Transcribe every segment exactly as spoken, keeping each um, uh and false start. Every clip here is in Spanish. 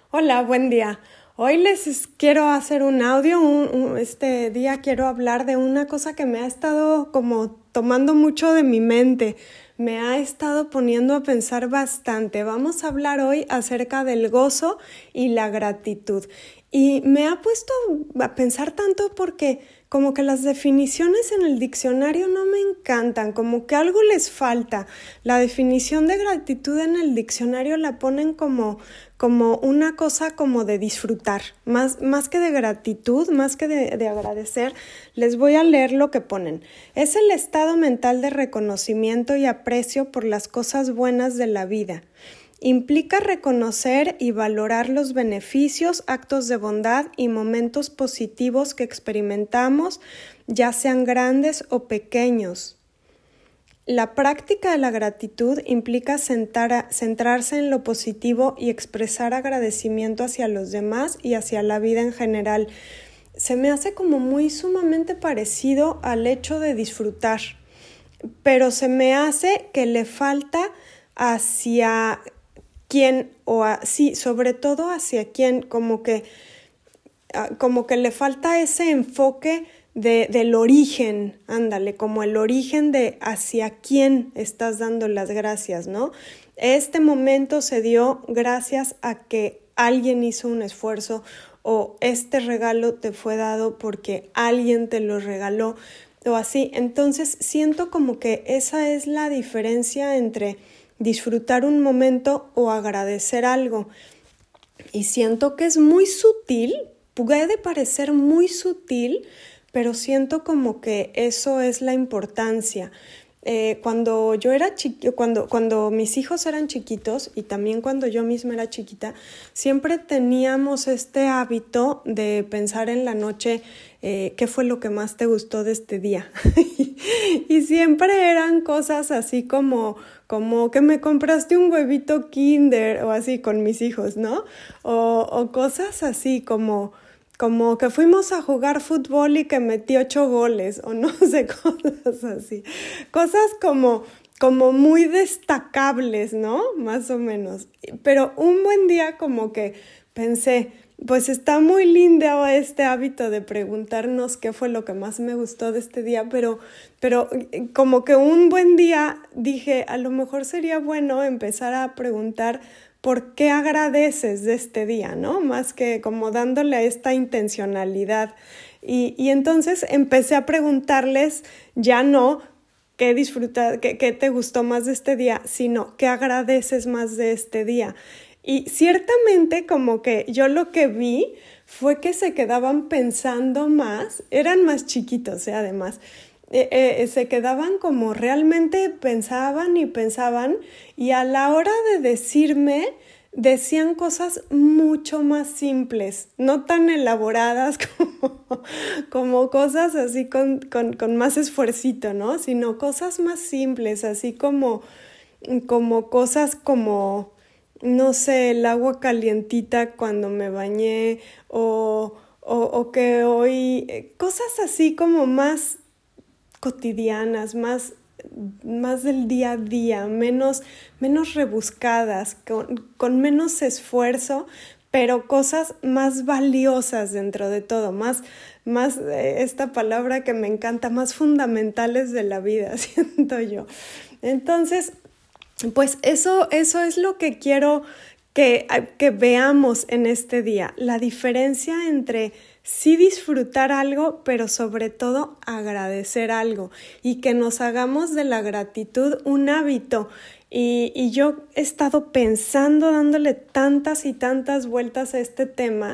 Hola, buen día. Hoy les es- quiero hacer un audio. Un- un- este día quiero hablar de una cosa que me ha estado como tomando mucho de mi mente. Me ha estado poniendo a pensar bastante. Vamos a hablar hoy acerca del gozo y la gratitud. Y me ha puesto a pensar tanto porque como que las definiciones en el diccionario no me encantan, como que algo les falta. La definición de gratitud en el diccionario la ponen como, como una cosa como de disfrutar, más, más que de gratitud, más que de, de agradecer. Les voy a leer lo que ponen. Es el estado mental de reconocimiento y aprecio por las cosas buenas de la vida. Implica reconocer y valorar los beneficios, actos de bondad y momentos positivos que experimentamos, ya sean grandes o pequeños. La práctica de la gratitud implica sentar, centrarse en lo positivo y expresar agradecimiento hacia los demás y hacia la vida en general. Se me hace como muy sumamente parecido al hecho de disfrutar, pero se me hace que le falta hacia quién o a, sí, sobre todo hacia quién, como que, uh, como que le falta ese enfoque de, del origen, ándale, como el origen de hacia quién estás dando las gracias, ¿no? Este momento se dio gracias a que alguien hizo un esfuerzo o este regalo te fue dado porque alguien te lo regaló o así. Entonces siento como que esa es la diferencia entre disfrutar un momento o agradecer algo. Y siento que es muy sutil, puede parecer muy sutil, pero siento como que eso es la importancia. Eh, cuando yo era chiqui- cuando, cuando mis hijos eran chiquitos y también cuando yo misma era chiquita, siempre teníamos este hábito de pensar en la noche eh, qué fue lo que más te gustó de este día. Y siempre eran cosas así como, como que me compraste un huevito Kinder o así con mis hijos, ¿no? O, o cosas así como... como que fuimos a jugar fútbol y que metí ocho goles, o no sé, cosas así. Cosas como, como muy destacables, ¿no? Más o menos. Pero un buen día como que pensé, pues está muy lindo este hábito de preguntarnos qué fue lo que más me gustó de este día, pero, pero como que un buen día dije, a lo mejor sería bueno empezar a preguntar ¿por qué agradeces de este día, no? Más que como dándole a esta intencionalidad. Y, y entonces empecé a preguntarles ya no qué disfruta, qué, qué te gustó más de este día, sino qué agradeces más de este día. Y ciertamente como que yo lo que vi fue que se quedaban pensando más, eran más chiquitos, ¿eh? Además, Eh, eh, se quedaban como realmente pensaban y pensaban y a la hora de decirme decían cosas mucho más simples, no tan elaboradas como, como cosas así con, con, con más esfuercito, ¿no? Sino cosas más simples, así como, como cosas como, no sé, el agua calientita cuando me bañé o, o, o que hoy, eh, cosas así como más cotidianas, más, más del día a día, menos, menos rebuscadas, con, con menos esfuerzo, pero cosas más valiosas dentro de todo, más, más eh, esta palabra que me encanta, más fundamentales de la vida, siento yo. Entonces, pues eso, eso es lo que quiero que, que veamos en este día, la diferencia entre sí disfrutar algo, pero sobre todo agradecer algo y que nos hagamos de la gratitud un hábito. Y, y yo he estado pensando, dándole tantas y tantas vueltas a este tema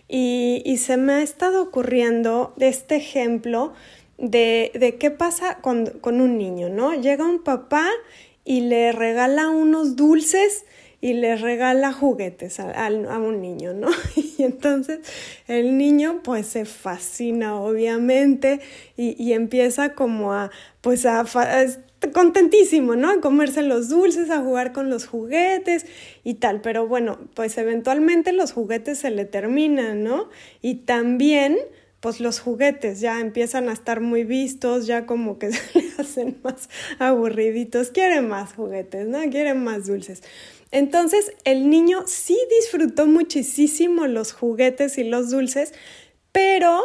y, y se me ha estado ocurriendo este ejemplo de, de qué pasa con, con un niño, ¿no? Llega un papá y le regala unos dulces y le regala juguetes a, a, a un niño, ¿no? Y entonces el niño pues se fascina obviamente y, y empieza como a, pues a, a contentísimo, ¿no? A comerse los dulces, a jugar con los juguetes y tal, pero bueno, pues eventualmente los juguetes se le terminan, ¿no? Y también pues los juguetes ya empiezan a estar muy vistos, ya como que se le hacen más aburriditos, quieren más juguetes, ¿no? Quieren más dulces. Entonces el niño sí disfrutó muchísimo los juguetes y los dulces, pero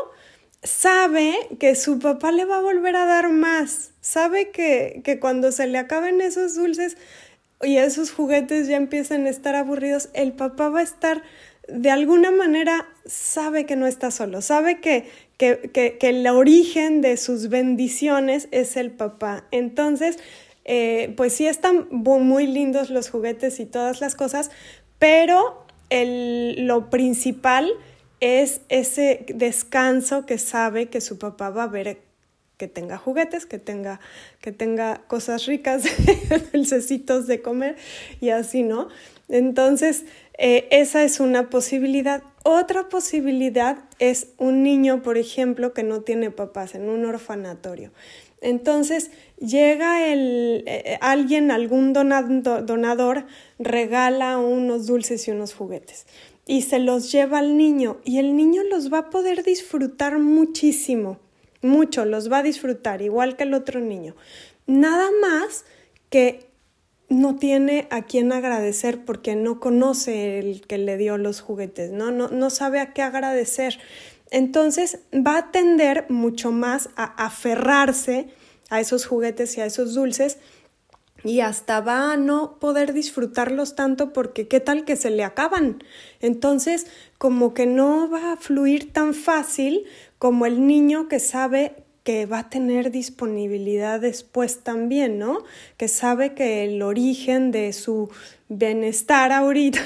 sabe que su papá le va a volver a dar más. Sabe que, que cuando se le acaben esos dulces y esos juguetes ya empiezan a estar aburridos, el papá va a estar, de alguna manera, sabe que no está solo, sabe que, que, que, que el origen de sus bendiciones es el papá. Entonces, eh, pues sí están muy lindos los juguetes y todas las cosas, pero el, lo principal es ese descanso que sabe que su papá va a ver, que tenga juguetes, que tenga, que tenga cosas ricas, dulcecitos de comer y así, ¿no? Entonces, eh, esa es una posibilidad. Otra posibilidad es un niño, por ejemplo, que no tiene papás en un orfanatorio. Entonces, llega el, eh, alguien, algún donado, donador, regala unos dulces y unos juguetes y se los lleva al niño y el niño los va a poder disfrutar muchísimo, mucho, los va a disfrutar, igual que el otro niño. Nada más que no tiene a quién agradecer porque no conoce el que le dio los juguetes, ¿no? No, no sabe a qué agradecer. Entonces va a tender mucho más a aferrarse a esos juguetes y a esos dulces y hasta va a no poder disfrutarlos tanto porque qué tal que se le acaban. Entonces como que no va a fluir tan fácil como el niño que sabe que va a tener disponibilidad después también, ¿no? Que sabe que el origen de su bienestar ahorita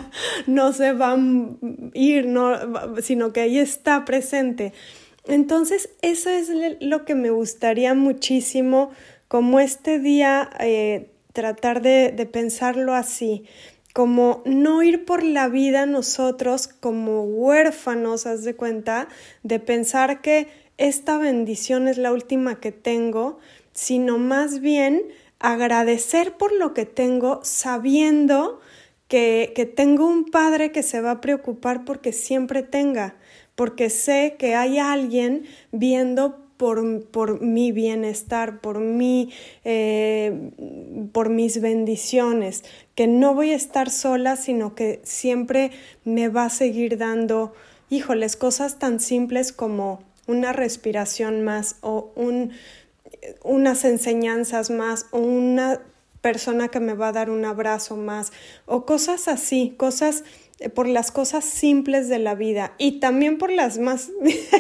no se va a ir, no, sino que ahí está presente. Entonces, eso es lo que me gustaría muchísimo, como este día, eh, tratar de, de pensarlo así, como no ir por la vida nosotros como huérfanos, haz de cuenta, de pensar que esta bendición es la última que tengo, sino más bien agradecer por lo que tengo, sabiendo que, que tengo un padre que se va a preocupar porque siempre tenga, porque sé que hay alguien viendo por, por mi bienestar, por, mi, eh, por mis bendiciones, que no voy a estar sola, sino que siempre me va a seguir dando, híjoles, cosas tan simples como una respiración más o un, unas enseñanzas más o una persona que me va a dar un abrazo más o cosas así, cosas por las cosas simples de la vida y también por las más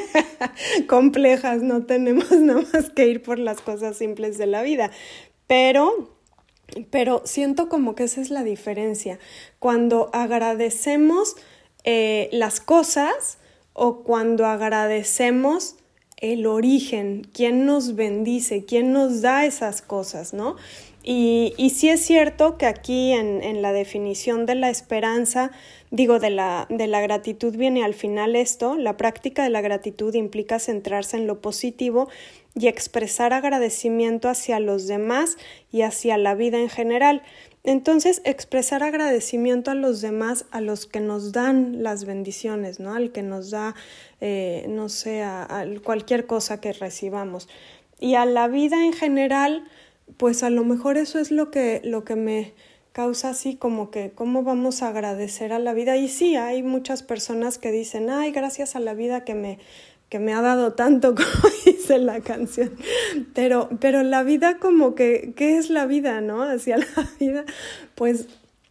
complejas, no tenemos nada más que ir por las cosas simples de la vida, pero, pero siento como que esa es la diferencia, cuando agradecemos eh, las cosas o cuando agradecemos el origen, quién nos bendice, quién nos da esas cosas, ¿no? Y, y sí es cierto que aquí en, en la definición de la esperanza, digo, de la, de la gratitud viene al final esto, la práctica de la gratitud implica centrarse en lo positivo y expresar agradecimiento hacia los demás y hacia la vida en general. Entonces, expresar agradecimiento a los demás, a los que nos dan las bendiciones, ¿no? Al que nos da, eh, no sé, a, a cualquier cosa que recibamos. Y a la vida en general, pues a lo mejor eso es lo que, lo que me causa así como que cómo vamos a agradecer a la vida. Y sí, hay muchas personas que dicen, ay, gracias a la vida que me, que me ha dado tanto, como dice la canción. Pero, pero la vida como que, ¿qué es la vida, no? Hacia la vida, pues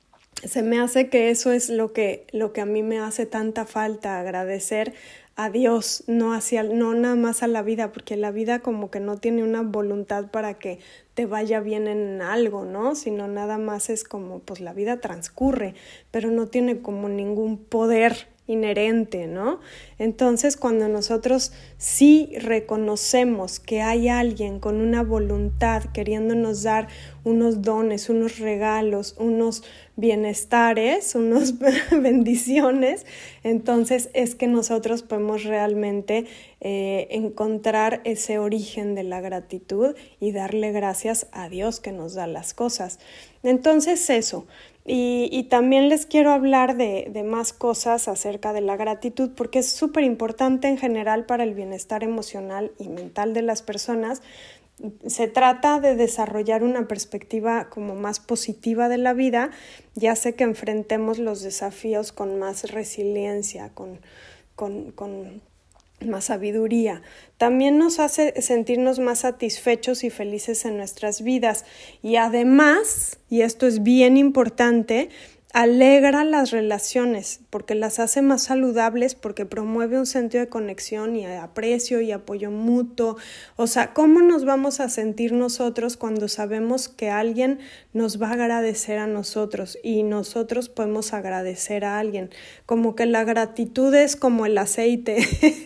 se me hace que eso es lo que, lo que a mí me hace tanta falta, agradecer a Dios, no hacia, no nada más a la vida, porque la vida como que no tiene una voluntad para que te vaya bien en algo, ¿no? Sino nada más es como, pues la vida transcurre, pero no tiene como ningún poder inherente, ¿no? Entonces, cuando nosotros sí reconocemos que hay alguien con una voluntad queriéndonos dar unos dones, unos regalos, unos bienestares, unas bendiciones, entonces es que nosotros podemos realmente eh, encontrar ese origen de la gratitud y darle gracias a Dios que nos da las cosas. Entonces eso. Y, y también les quiero hablar de, de más cosas acerca de la gratitud porque es súper importante en general para el bienestar emocional y mental de las personas, Se trata de desarrollar una perspectiva como más positiva de la vida y hace que enfrentemos los desafíos con más resiliencia, con, con, con más sabiduría. También nos hace sentirnos más satisfechos y felices en nuestras vidas. Y además, y esto es bien importante, alegra las relaciones porque las hace más saludables, porque promueve un sentido de conexión y aprecio y apoyo mutuo. O sea, ¿cómo nos vamos a sentir nosotros cuando sabemos que alguien nos va a agradecer a nosotros y nosotros podemos agradecer a alguien? Como que la gratitud es como el aceite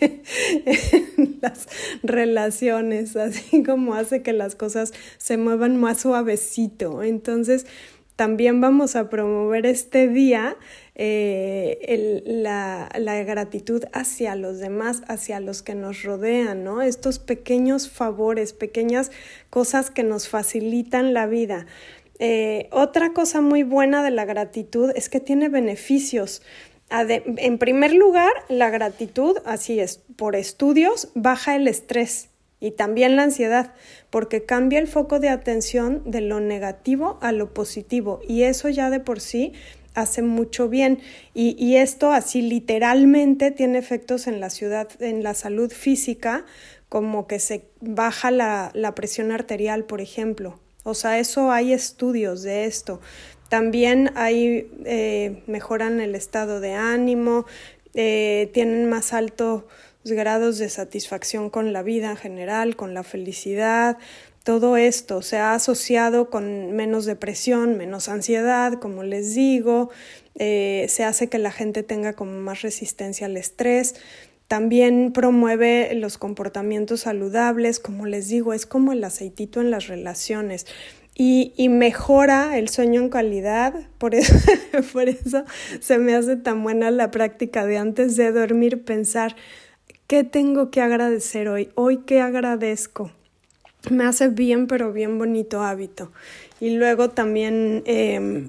en las relaciones, así como hace que las cosas se muevan más suavecito. Entonces, también vamos a promover este día eh, el, la, la gratitud hacia los demás, hacia los que nos rodean, ¿no? Estos pequeños favores, pequeñas cosas que nos facilitan la vida. Eh, otra cosa muy buena de la gratitud es que tiene beneficios. En primer lugar, la gratitud, así es, por estudios, baja el estrés. Y también la ansiedad, porque cambia el foco de atención de lo negativo a lo positivo y eso ya de por sí hace mucho bien y, y esto así literalmente tiene efectos en la ciudad, en la salud física, como que se baja la, la presión arterial, por ejemplo. O sea, eso hay estudios de esto. También hay, eh, mejoran el estado de ánimo, eh, tienen más alto grados de satisfacción con la vida en general, con la felicidad. Todo esto se ha asociado con menos depresión, menos ansiedad, como les digo, eh, se hace que la gente tenga como más resistencia al estrés. También promueve los comportamientos saludables, como les digo, es como el aceitito en las relaciones. Y, y mejora el sueño en calidad, por eso, por eso se me hace tan buena la práctica de antes de dormir pensar ¿qué tengo que agradecer hoy? ¿Hoy qué agradezco? Me hace bien, pero bien bonito hábito. Y luego también, eh,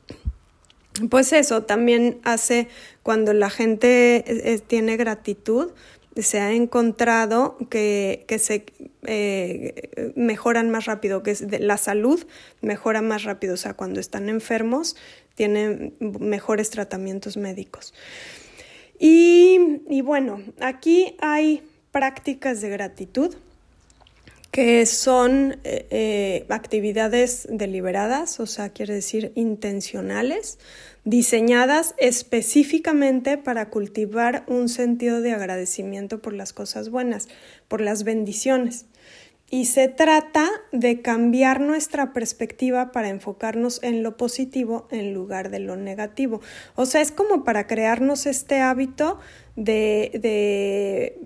pues eso, también hace cuando la gente eh, tiene gratitud, se ha encontrado que, que se eh, mejoran más rápido, que es de, la salud mejora más rápido. O sea, cuando están enfermos, tienen mejores tratamientos médicos. Y, y bueno, aquí hay prácticas de gratitud que son eh, eh, actividades deliberadas, o sea, quiere decir intencionales, diseñadas específicamente para cultivar un sentido de agradecimiento por las cosas buenas, por las bendiciones. Y se trata de cambiar nuestra perspectiva para enfocarnos en lo positivo en lugar de lo negativo. O sea, es como para crearnos este hábito de, de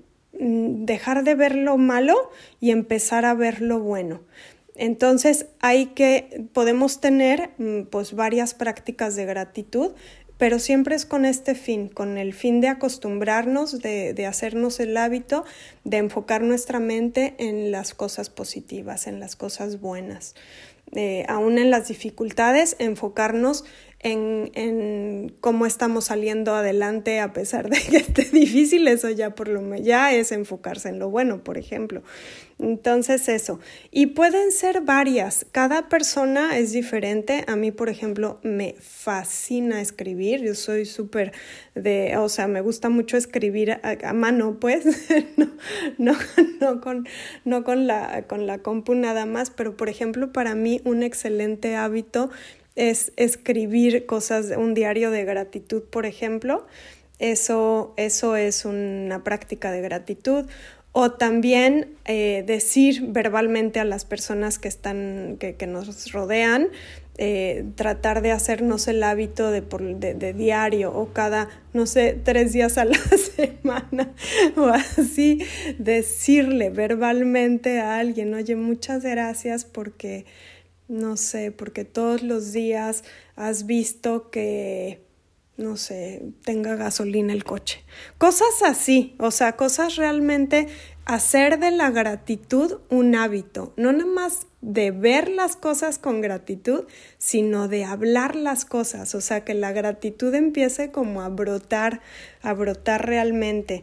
dejar de ver lo malo y empezar a ver lo bueno. Entonces, hay que, podemos tener pues varias prácticas de gratitud, pero siempre es con este fin, con el fin de acostumbrarnos, de, de hacernos el hábito, de enfocar nuestra mente en las cosas positivas, en las cosas buenas. Eh, aún en las dificultades, enfocarnos en, en cómo estamos saliendo adelante a pesar de que esté difícil, eso ya por lo menos ya es enfocarse en lo bueno, por ejemplo. Entonces eso, y pueden ser varias, cada persona es diferente. A mí, por ejemplo, me fascina escribir, yo soy súper de, o sea, me gusta mucho escribir a, a mano, pues, no, no, no, con, no con, la, con la compu nada más, pero por ejemplo, para mí un excelente hábito es escribir cosas, un diario de gratitud, por ejemplo. Eso, eso es una práctica de gratitud. O también eh, decir verbalmente a las personas que, están, que, que nos rodean, eh, tratar de hacernos el hábito de, por, de, de diario o cada, no sé, tres días a la semana o así, decirle verbalmente a alguien, oye, muchas gracias porque... no sé, porque todos los días has visto que, no sé, tenga gasolina el coche. Cosas así, o sea, cosas realmente, hacer de la gratitud un hábito, no nada más de ver las cosas con gratitud, sino de hablar las cosas, o sea, que la gratitud empiece como a brotar, a brotar realmente.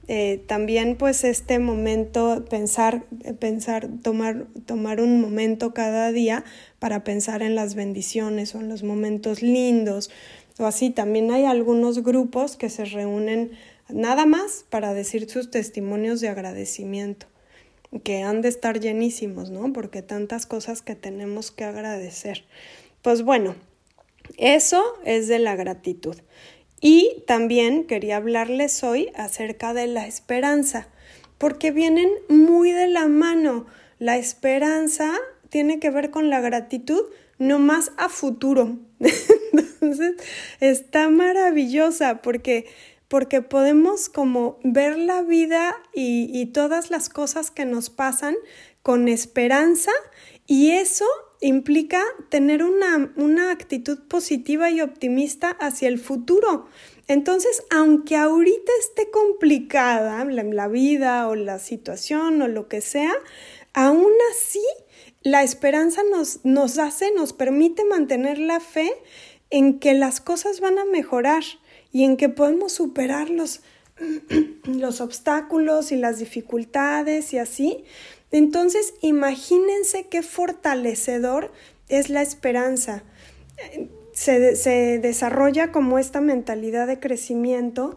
Eh, también pues este momento, pensar, pensar, tomar, tomar un momento cada día para pensar en las bendiciones o en los momentos lindos o así. También hay algunos grupos que se reúnen nada más para decir sus testimonios de agradecimiento, que han de estar llenísimos, ¿no? Porque tantas cosas que tenemos que agradecer. Pues bueno, eso es de la gratitud. Y también quería hablarles hoy acerca de la esperanza, porque vienen muy de la mano. La esperanza tiene que ver con la gratitud, no más a futuro. Entonces, está maravillosa porque, porque podemos como ver la vida y, y todas las cosas que nos pasan con esperanza, y eso implica tener una, una actitud positiva y optimista hacia el futuro. Entonces, aunque ahorita esté complicada la, la vida o la situación o lo que sea, aún así la esperanza nos, nos hace, nos permite mantener la fe en que las cosas van a mejorar y en que podemos superar los, los obstáculos y las dificultades y así. Entonces, imagínense qué fortalecedor es la esperanza. Se, se desarrolla como esta mentalidad de crecimiento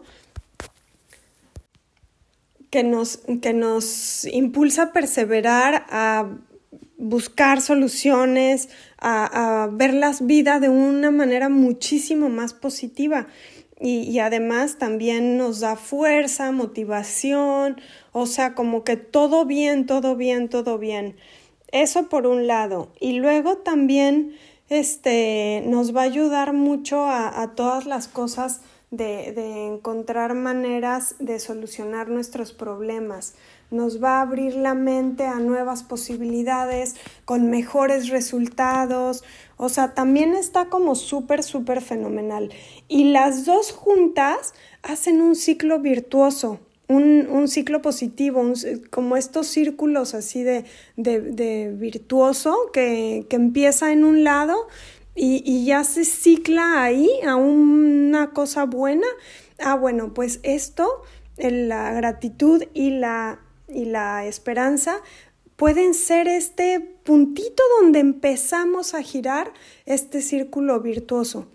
que nos, que nos impulsa a perseverar, a buscar soluciones, a, a ver la vida de una manera muchísimo más positiva. Y, y además también nos da fuerza, motivación, o sea, como que todo bien, todo bien, todo bien. Eso por un lado. Y luego también este, nos va a ayudar mucho a, a todas las cosas de, de encontrar maneras de solucionar nuestros problemas. Nos va a abrir la mente a nuevas posibilidades, con mejores resultados. O sea, también está como súper, súper fenomenal. Y las dos juntas hacen un ciclo virtuoso, un, un ciclo positivo, un, como estos círculos así de, de, de virtuoso que, que empieza en un lado y, y ya se cicla ahí a una cosa buena. Ah, bueno, pues esto, la gratitud y la, y la esperanza pueden ser este puntito donde empezamos a girar este círculo virtuoso.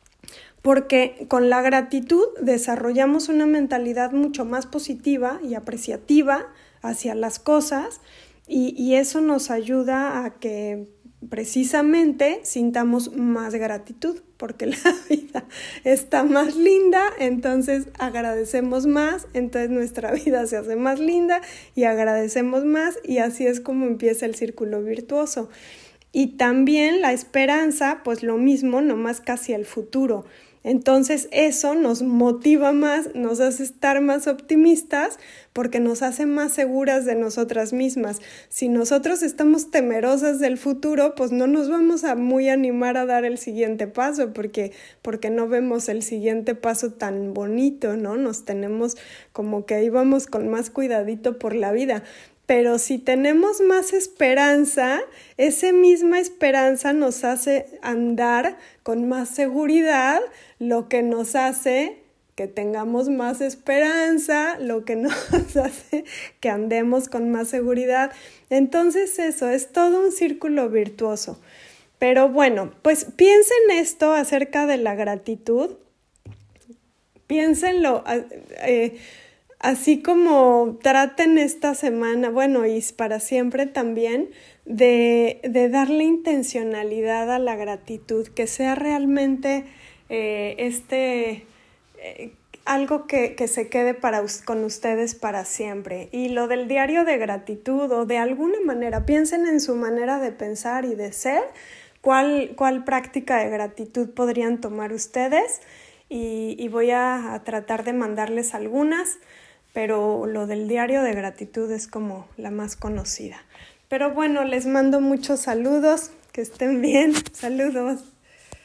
Porque con la gratitud desarrollamos una mentalidad mucho más positiva y apreciativa hacia las cosas y, y eso nos ayuda a que precisamente sintamos más gratitud, porque la vida está más linda, entonces agradecemos más, entonces nuestra vida se hace más linda y agradecemos más, y así es como empieza el círculo virtuoso. Y también la esperanza, pues lo mismo, nomás casi al futuro. Entonces eso nos motiva más, nos hace estar más optimistas porque nos hace más seguras de nosotras mismas. Si nosotros estamos temerosas del futuro, pues no nos vamos a muy animar a dar el siguiente paso porque, porque no vemos el siguiente paso tan bonito, ¿no? Nos tenemos como que ahí vamos con más cuidadito por la vida. Pero si tenemos más esperanza, esa misma esperanza nos hace andar con más seguridad, lo que nos hace que tengamos más esperanza, lo que nos hace que andemos con más seguridad. Entonces eso es todo un círculo virtuoso. Pero bueno, pues piensen esto acerca de la gratitud. Piénsenlo. Eh, Así como traten esta semana, bueno, y para siempre también, de, de darle intencionalidad a la gratitud, que sea realmente eh, este, eh, algo que, que se quede para, con ustedes para siempre. Y lo del diario de gratitud, o de alguna manera, piensen en su manera de pensar y de ser, cuál, cuál práctica de gratitud podrían tomar ustedes, y, y voy a, a tratar de mandarles algunas. Pero lo del diario de gratitud es como la más conocida. Pero bueno, les mando muchos saludos, que estén bien, saludos.